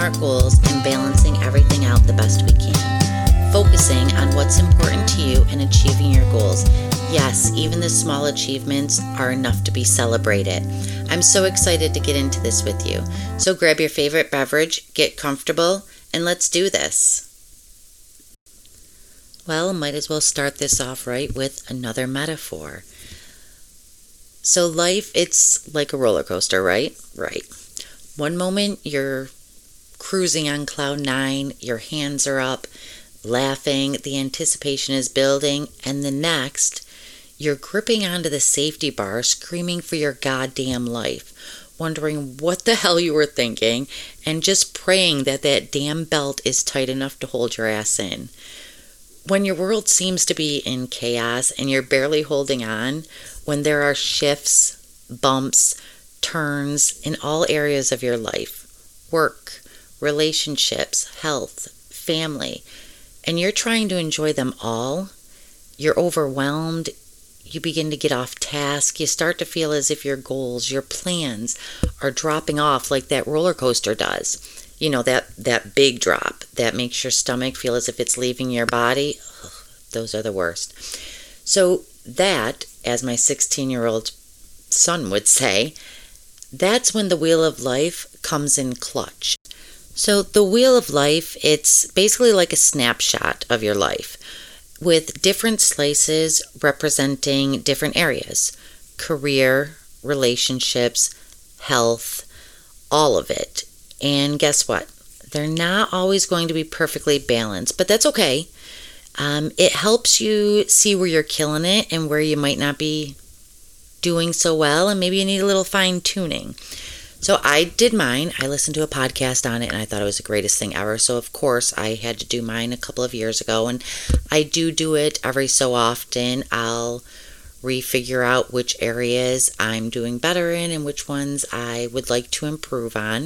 smart goals and balancing everything out the best we can. Focusing on what's important to you and achieving your goals. Yes, even the small achievements are enough to be celebrated. I'm so excited to get into this with you. So grab your favorite beverage, get comfortable, and let's do this. Well, might as well start this off right with another metaphor. So life, it's like a roller coaster, right? Right. One moment you're cruising on cloud 9, your hands are up, laughing, the anticipation is building, and the next, you're gripping onto the safety bar, screaming for your goddamn life, wondering what the hell you were thinking, and just praying that that damn belt is tight enough to hold your ass in. When your world seems to be in chaos and you're barely holding on, when there are shifts, bumps, turns in all areas of your life, work, relationships, health, family, and you're trying to enjoy them all, you're overwhelmed, you begin to get off task, you start to feel as if your goals, your plans are dropping off like that roller coaster does. You know, that big drop that makes your stomach feel as if it's leaving your body. Ugh, those are the worst. So that, as my 16-year-old son would say, that's when the wheel of life comes in clutch. So the wheel of life, it's basically like a snapshot of your life with different slices representing different areas. Career, relationships, health, all of it. And guess what? They're not always going to be perfectly balanced, but that's okay. It helps you see where you're killing it and where you might not be doing so well, and maybe you need a little fine-tuning. So I did mine. I listened to a podcast on it, and I thought it was the greatest thing ever. So, of course, I had to do mine a couple of years ago, and I do it every so often. I'll refigure out which areas I'm doing better in and which ones I would like to improve on.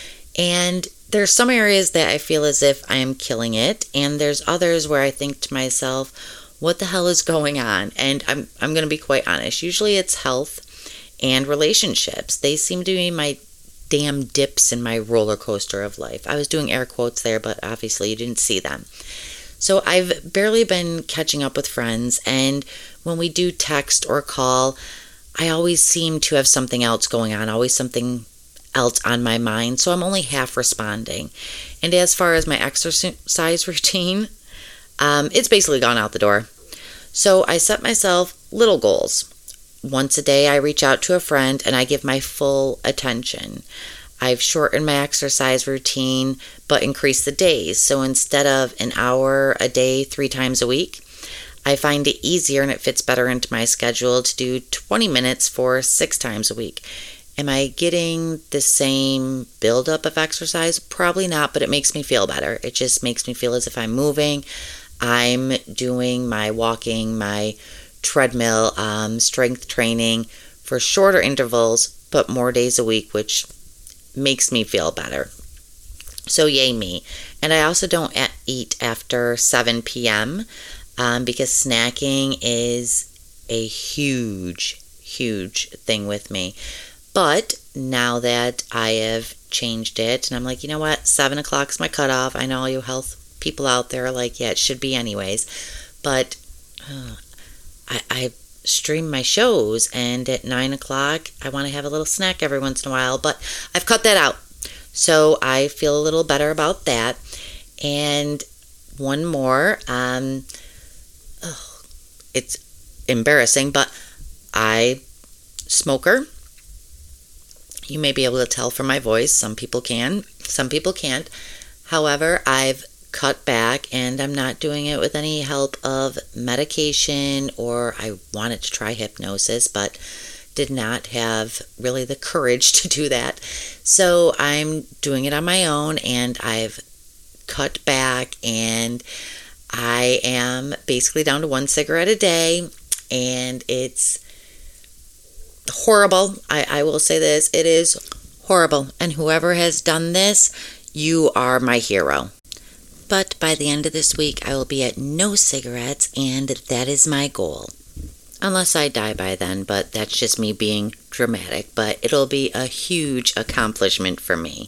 And there's some areas that I feel as if I am killing it, and there's others where I think to myself, what the hell is going on? And I'm going to be quite honest. Usually it's health and relationships. They seem to be my damn dips in my roller coaster of life. I was doing air quotes there, but obviously you didn't see them. So I've barely been catching up with friends, and when we do text or call, I always seem to have something else going on, always something else on my mind, so I'm only half responding. And as far as my exercise routine, it's basically gone out the door. So I set myself little goals. Once a day I reach out to a friend and I give my full attention. I've shortened my exercise routine but increased the days. So instead of an hour a day 3 times a week, I find it easier and it fits better into my schedule to do 20 minutes for 6 times a week. Am I getting the same buildup of exercise? Probably not, but it makes me feel better. It just makes me feel as if I'm moving. I'm doing my walking, my treadmill, strength training for shorter intervals, but more days a week, which makes me feel better. So yay me. And I also don't eat after 7 p.m. Because snacking is a huge thing with me. But now that I have changed it, and I'm like, you know what, 7 o'clock is my cutoff. I know all you health people out there are like, yeah, it should be anyways. But I stream my shows, and at 9 o'clock, I want to have a little snack every once in a while. But I've cut that out. So I feel a little better about that. And one more, it's embarrassing, but I smoker. You may be able to tell from my voice. Some people can, some people can't. However, I've cut back, and I'm not doing it with any help of medication, or I wanted to try hypnosis, but did not have really the courage to do that. So I'm doing it on my own, and I've cut back, and I am basically down to 1 cigarette a day, and it's horrible. I will say this, it is horrible. And whoever has done this, you are my hero. But by the end of this week, I will be at no cigarettes, and that is my goal. Unless I die by then, but that's just me being dramatic. But it'll be a huge accomplishment for me.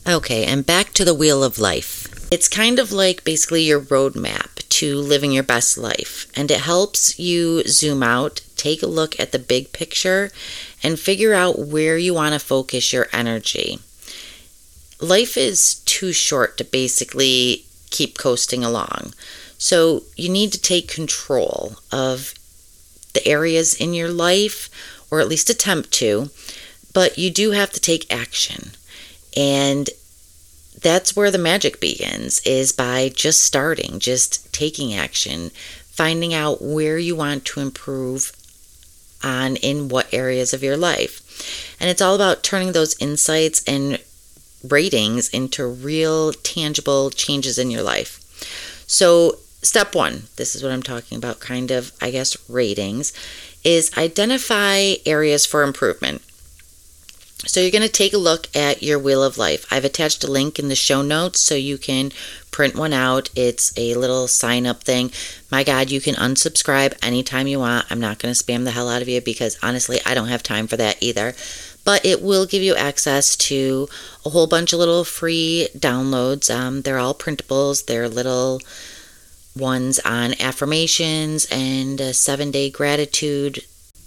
Okay, and back to the wheel of life. It's kind of like basically your roadmap to living your best life, and it helps you zoom out, take a look at the big picture, and figure out where you want to focus your energy. Life is too short to basically keep coasting along, so you need to take control of the areas in your life, or at least attempt to, but you do have to take action. And that's where the magic begins, is by just starting, just taking action, finding out where you want to improve on in what areas of your life. And it's all about turning those insights and ratings into real, tangible changes in your life. So, step one, this is what I'm talking about, kind of, I guess, ratings, is identify areas for improvement. So you're going to take a look at your wheel of life. I've attached a link in the show notes so you can print one out. It's a little sign up thing. My God, you can unsubscribe anytime you want. I'm not going to spam the hell out of you because honestly, I don't have time for that either. But it will give you access to a whole bunch of little free downloads. They're all printables. They're little ones on affirmations and a 7-day gratitude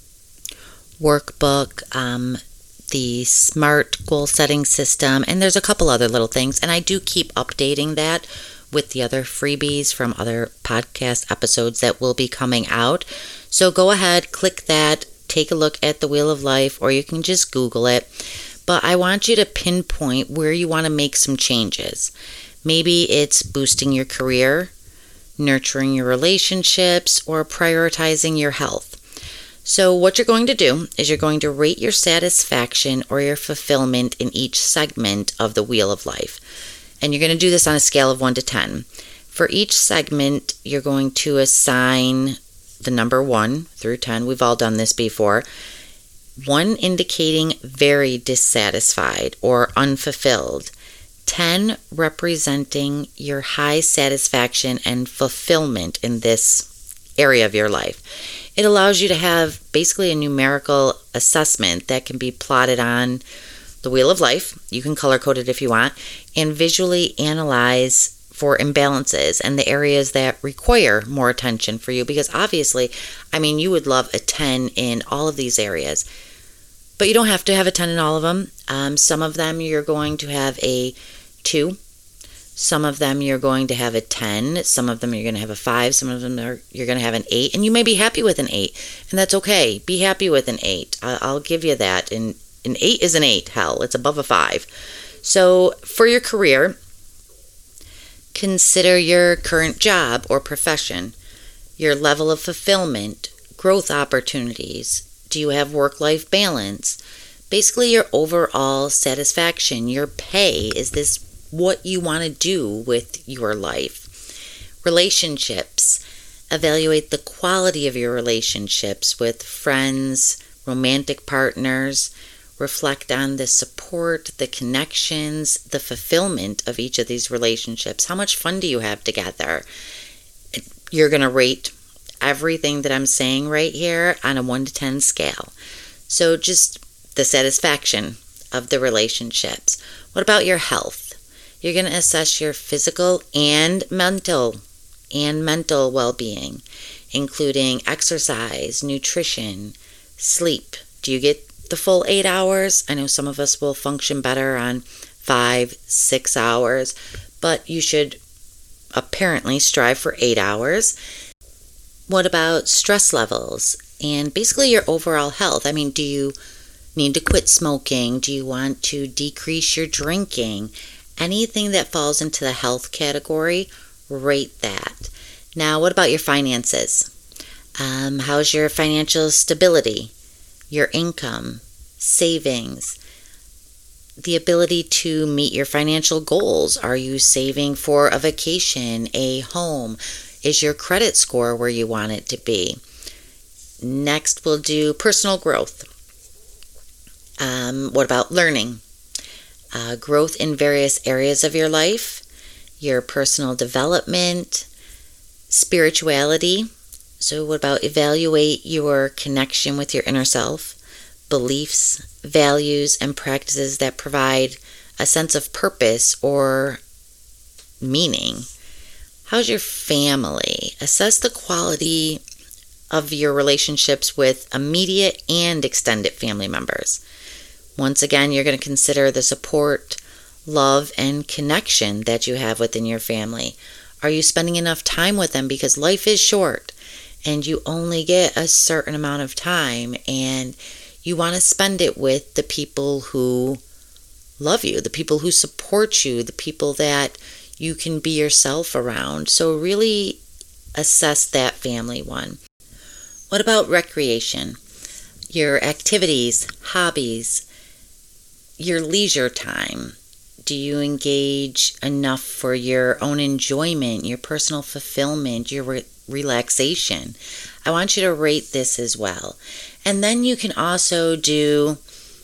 workbook, the SMART goal setting system, and there's a couple other little things. And I do keep updating that with the other freebies from other podcast episodes that will be coming out. So go ahead, click that, take a look at the Wheel of Life, or you can just Google it. But I want you to pinpoint where you want to make some changes. Maybe it's boosting your career, nurturing your relationships, or prioritizing your health. So what you're going to do is you're going to rate your satisfaction or your fulfillment in each segment of the Wheel of Life. And you're going to do this on a scale of 1 to 10. For each segment, you're going to assign the number 1 through 10. We've all done this before. 1 indicating very dissatisfied or unfulfilled. 10 representing your high satisfaction and fulfillment in this area of your life. It allows you to have basically a numerical assessment that can be plotted on the Wheel of Life. You can color code it if you want, and visually analyze for imbalances and the areas that require more attention for you. Because obviously, I mean, you would love a 10 in all of these areas, but you don't have to have a 10 in all of them. Some of them you're going to have a 2. Some of them you're going to have a 10. Some of them you're going to have a 5. Some of them you're going to have an 8. And you may be happy with an 8. And that's okay. Be happy with an 8. I'll give you that. And an 8 is an 8. Hell, it's above a 5. So for your career, consider your current job or profession, your level of fulfillment, growth opportunities. Do you have work-life balance? Basically, your overall satisfaction, your pay. Is this what you want to do with your life? Relationships. Evaluate the quality of your relationships with friends, romantic partners. Reflect on the support, the connections, the fulfillment of each of these relationships. How much fun do you have together? You're going to rate everything that I'm saying right here on a 1 to 10 scale. So just the satisfaction of the relationships. What about your health? You're going to assess your physical and mental well-being, including exercise, nutrition, sleep. Do you get the full 8 hours? I know some of us will function better on 5, 6 hours, but you should apparently strive for 8 hours. What about stress levels and basically your overall health? I mean, do you need to quit smoking? Do you want to decrease your drinking? Anything that falls into the health category, rate that. Now, what about your finances? How's your financial stability? Your income, savings, the ability to meet your financial goals. Are you saving for a vacation, a home? Is your credit score where you want it to be? Next, we'll do personal growth. What about learning? Growth in various areas of your life, your personal development, spirituality. So what about evaluate your connection with your inner self, beliefs, values, and practices that provide a sense of purpose or meaning? How's your family? Assess the quality of your relationships with immediate and extended family members. Once again, you're going to consider the support, love, and connection that you have within your family. Are you spending enough time with them? Because life is short and you only get a certain amount of time, and you want to spend it with the people who love you, the people who support you, the people that you can be yourself around. So really assess that family one. What about recreation? Your activities, hobbies, your leisure time. Do you engage enough for your own enjoyment, your personal fulfillment, your relaxation? I want you to rate this as well. And then you can also do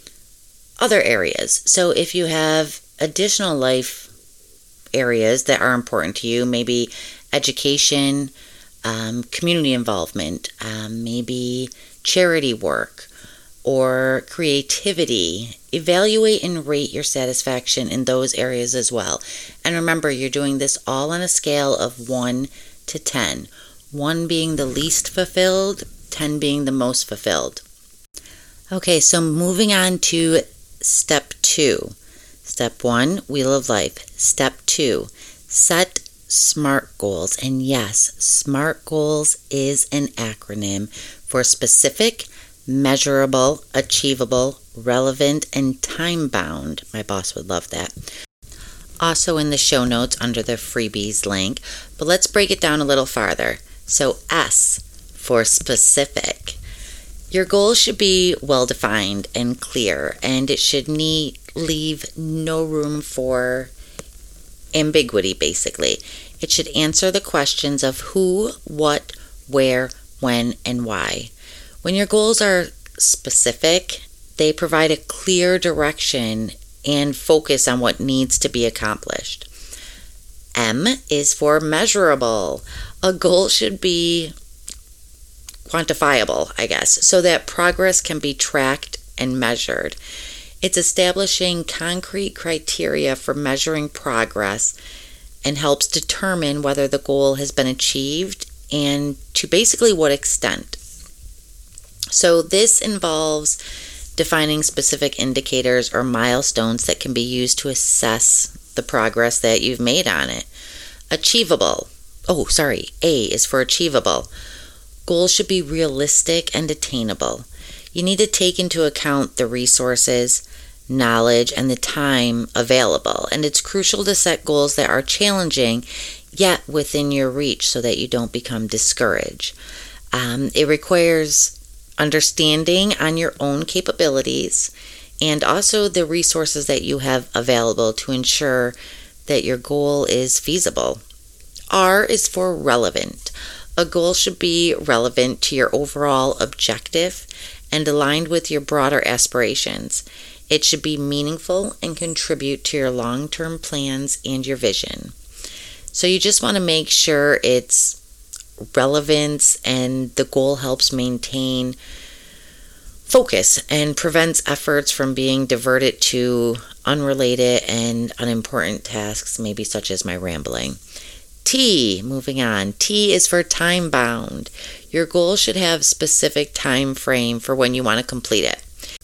other areas. So if you have additional life areas that are important to you, maybe education, community involvement, maybe charity work, or creativity, evaluate and rate your satisfaction in those areas as well. And remember, you're doing this all on a scale of 1 to 10. 1 being the least fulfilled, 10 being the most fulfilled. Okay, so moving on to step 2. Step 1, Wheel of Life. Step 2, set SMART goals. And yes, SMART goals is an acronym for specific, measurable, achievable, relevant, and time-bound. My boss would love that. Also in the show notes under the freebies link, but let's break it down a little farther. So S for specific. Your goal should be well-defined and clear, and it should leave no room for ambiguity, basically. It should answer the questions of who, what, where, when, and why. When your goals are specific, they provide a clear direction and focus on what needs to be accomplished. M is for measurable. A goal should be quantifiable, I guess, so that progress can be tracked and measured. It's establishing concrete criteria for measuring progress and helps determine whether the goal has been achieved and to basically what extent. So this involves defining specific indicators or milestones that can be used to assess the progress that you've made on it. Achievable. A is for achievable. Goals should be realistic and attainable. You need to take into account the resources, knowledge, and the time available. And it's crucial to set goals that are challenging, yet within your reach so that you don't become discouraged. It requires understanding on your own capabilities and also the resources that you have available to ensure that your goal is feasible. R is for relevant. A goal should be relevant to your overall objective and aligned with your broader aspirations. It should be meaningful and contribute to your long-term plans and your vision. So you just want to make sure it's relevance and the goal helps maintain focus and prevents efforts from being diverted to unrelated and unimportant tasks, maybe such as my rambling. T, moving on. T is for time bound. Your goal should have specific time frame for when you want to complete it.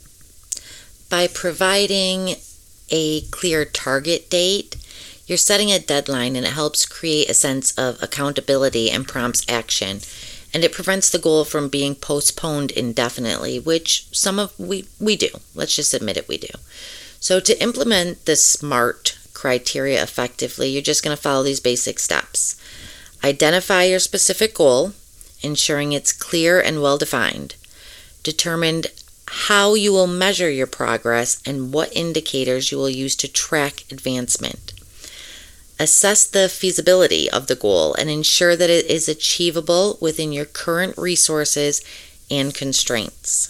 By providing a clear target date, you're setting a deadline, and it helps create a sense of accountability and prompts action. And it prevents the goal from being postponed indefinitely, which we do. Let's just admit it, we do. So to implement the SMART criteria effectively, you're just going to follow these basic steps. Identify your specific goal, ensuring it's clear and well-defined. Determine how you will measure your progress and what indicators you will use to track advancement. Assess the feasibility of the goal and ensure that it is achievable within your current resources and constraints.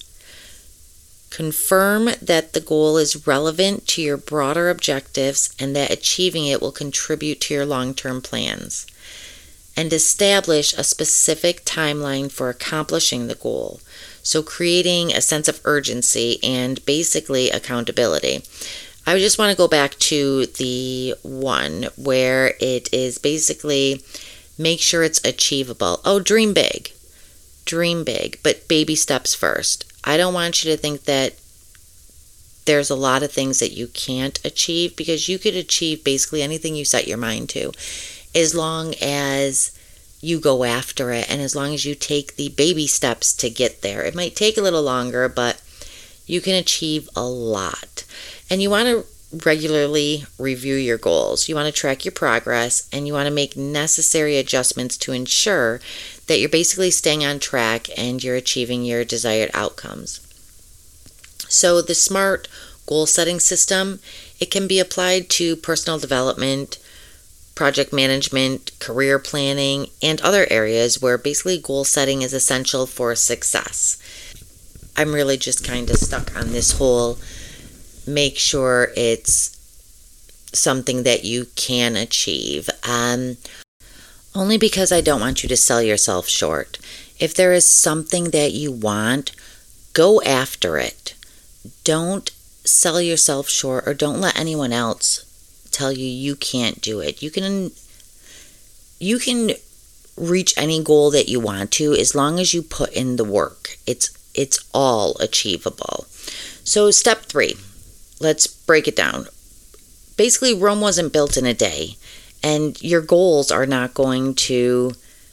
Confirm that the goal is relevant to your broader objectives and that achieving it will contribute to your long-term plans. And establish a specific timeline for accomplishing the goal. So creating a sense of urgency and basically accountability. I just want to go back to the one where it is basically make sure it's achievable. Oh, dream big. Dream big, but baby steps first. I don't want you to think that there's a lot of things that you can't achieve, because you could achieve basically anything you set your mind to, as long as you go after it and as long as you take the baby steps to get there. It might take a little longer, but you can achieve a lot. And you want to regularly review your goals. You want to track your progress, and you want to make necessary adjustments to ensure that you're basically staying on track and you're achieving your desired outcomes. So the SMART goal setting system, it can be applied to personal development, project management, career planning, and other areas where basically goal setting is essential for success. I'm really just kind of stuck on this whole make sure it's something that you can achieve. Only because I don't want you to sell yourself short. If there is something that you want, go after it. Don't sell yourself short, or don't let anyone else tell you you can't do it. You can reach any goal that you want to as long as you put in the work. It's all achievable. So step 3, let's break it down. Basically, Rome wasn't built in a day, and your goals are not going to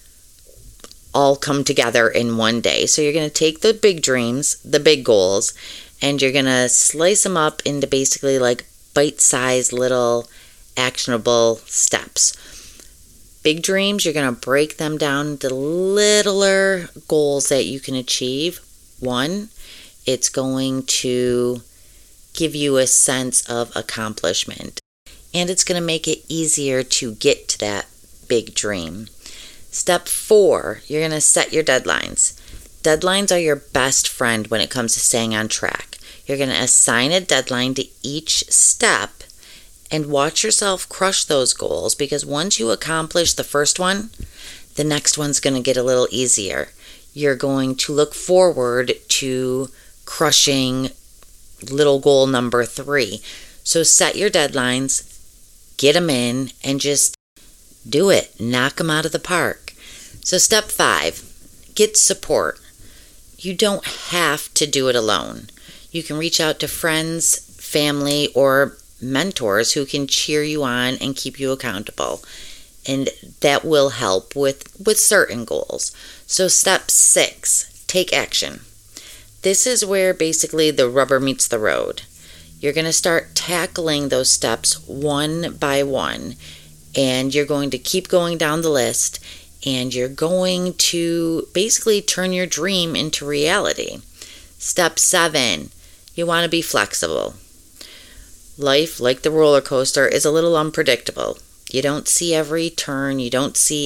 all come together in one day. So you're going to take the big dreams, the big goals, and you're going to slice them up into basically like bite-sized little actionable steps. Big dreams, you're going to break them down into littler goals that you can achieve. 1, it's going to give you a sense of accomplishment, and it's going to make it easier to get to that big dream. Step 4, you're going to set your deadlines. Deadlines are your best friend when it comes to staying on track. You're going to assign a deadline to each step and watch yourself crush those goals, because once you accomplish the first one, the next one's going to get a little easier. You're going to look forward to crushing little goal number 3. So set your deadlines, get them in, and just do it. Knock them out of the park. So step 5, get support. You don't have to do it alone. You can reach out to friends, family, or mentors who can cheer you on and keep you accountable. And that will help with certain goals. So step 6, take action. This is where basically the rubber meets the road. You're going to start tackling those steps one by one, and you're going to keep going down the list, and you're going to basically turn your dream into reality. Step 7, you want to be flexible. Life, like the roller coaster, is a little unpredictable. You don't see every turn, you don't see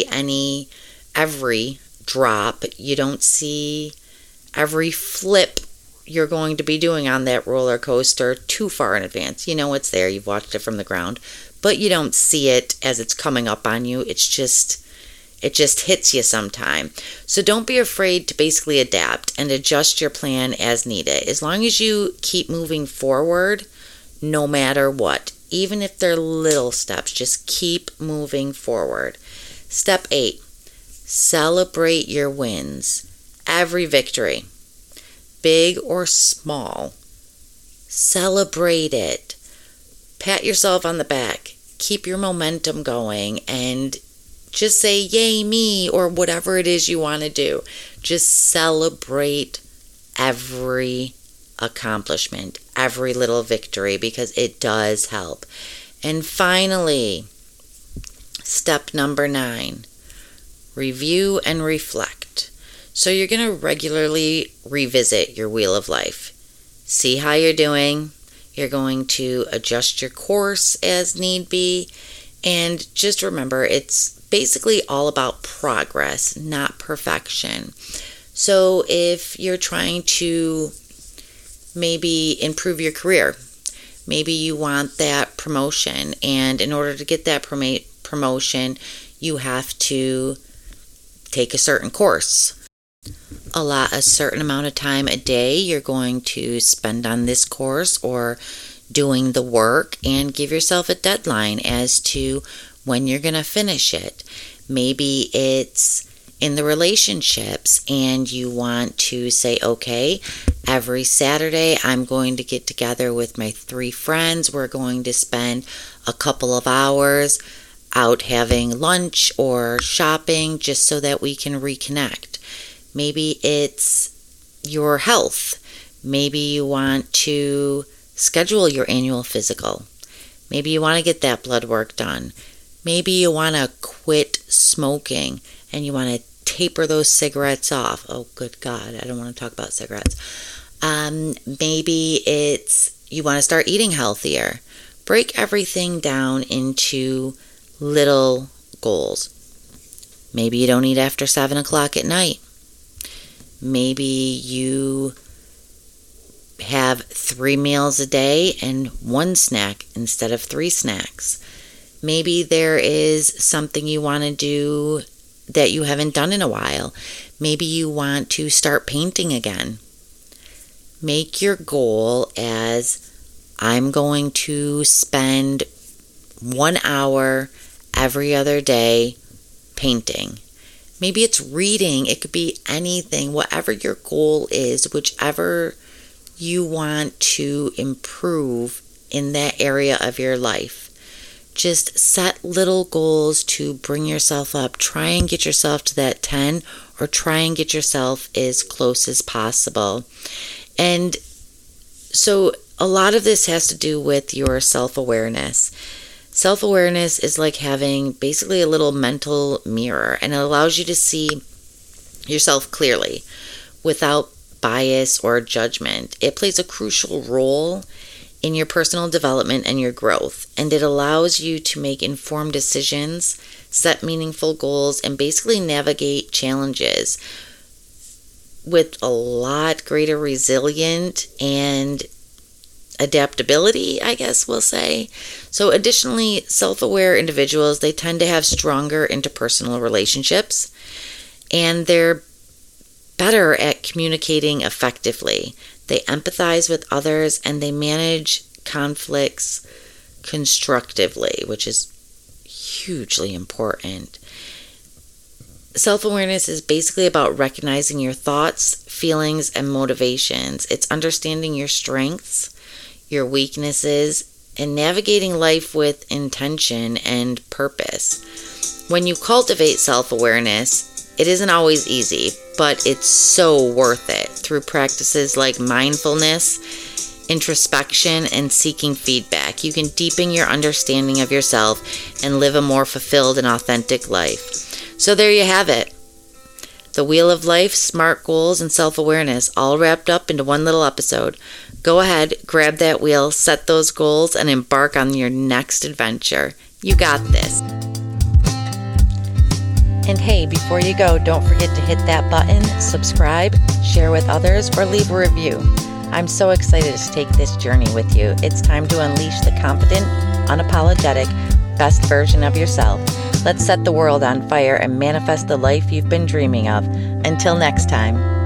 every drop, you don't see every flip you're going to be doing on that roller coaster too far in advance. You know it's there, you've watched it from the ground, but you don't see it as it's coming up on you. It just hits you sometime. So don't be afraid to basically adapt and adjust your plan as needed. As long as you keep moving forward, no matter what, even if they're little steps, just keep moving forward. Step 8, celebrate your wins. Every victory, big or small, celebrate it. Pat yourself on the back. Keep your momentum going and just say, yay me, or whatever it is you want to do. Just celebrate every accomplishment, every little victory, because it does help. And finally, step number 9, review and reflect. So you're going to regularly revisit your wheel of life. See how you're doing. You're going to adjust your course as need be. And just remember, it's basically all about progress, not perfection. So if you're trying to maybe improve your career, maybe you want that promotion, and in order to get that promotion, you have to take a certain course. A certain amount of time a day you're going to spend on this course, or doing the work, and give yourself a deadline as to when you're going to finish it. Maybe it's in the relationships and you want to say, okay, every Saturday I'm going to get together with my 3 friends. We're going to spend a couple of hours out having lunch or shopping just so that we can reconnect. Maybe it's your health. Maybe you want to schedule your annual physical. Maybe you want to get that blood work done. Maybe you want to quit smoking and you want to taper those cigarettes off. Oh, good God, I don't want to talk about cigarettes. Maybe it's you want to start eating healthier. Break everything down into little goals. Maybe you don't eat after 7 o'clock at night. Maybe you have 3 meals a day and 1 snack instead of 3 snacks. Maybe there is something you want to do that you haven't done in a while. Maybe you want to start painting again. Make your goal as I'm going to spend 1 hour every other day painting. Maybe it's reading. It could be anything. Whatever your goal is, whichever you want to improve in that area of your life. Just set little goals to bring yourself up. Try and get yourself to that 10 or try and get yourself as close as possible. And so a lot of this has to do with your self-awareness. Self-awareness is like having basically a little mental mirror, and it allows you to see yourself clearly without bias or judgment. It plays a crucial role in your personal development and your growth, and it allows you to make informed decisions, set meaningful goals, and basically navigate challenges with a lot greater resilience and adaptability, I guess we'll say. So additionally, self-aware individuals, they tend to have stronger interpersonal relationships, and they're better at communicating effectively. They empathize with others and they manage conflicts constructively, which is hugely important. Self-awareness is basically about recognizing your thoughts, feelings, and motivations. It's understanding your strengths, your weaknesses, and navigating life with intention and purpose. When you cultivate self-awareness, it isn't always easy, but it's so worth it through practices like mindfulness, introspection, and seeking feedback. You can deepen your understanding of yourself and live a more fulfilled and authentic life. So there you have it. The Wheel of Life, SMART goals, and self-awareness all wrapped up into one little episode. Go ahead, grab that wheel, set those goals, and embark on your next adventure. You got this. And hey, before you go, don't forget to hit that button, subscribe, share with others, or leave a review. I'm so excited to take this journey with you. It's time to unleash the confident, unapologetic, best version of yourself. Let's set the world on fire and manifest the life you've been dreaming of. Until next time.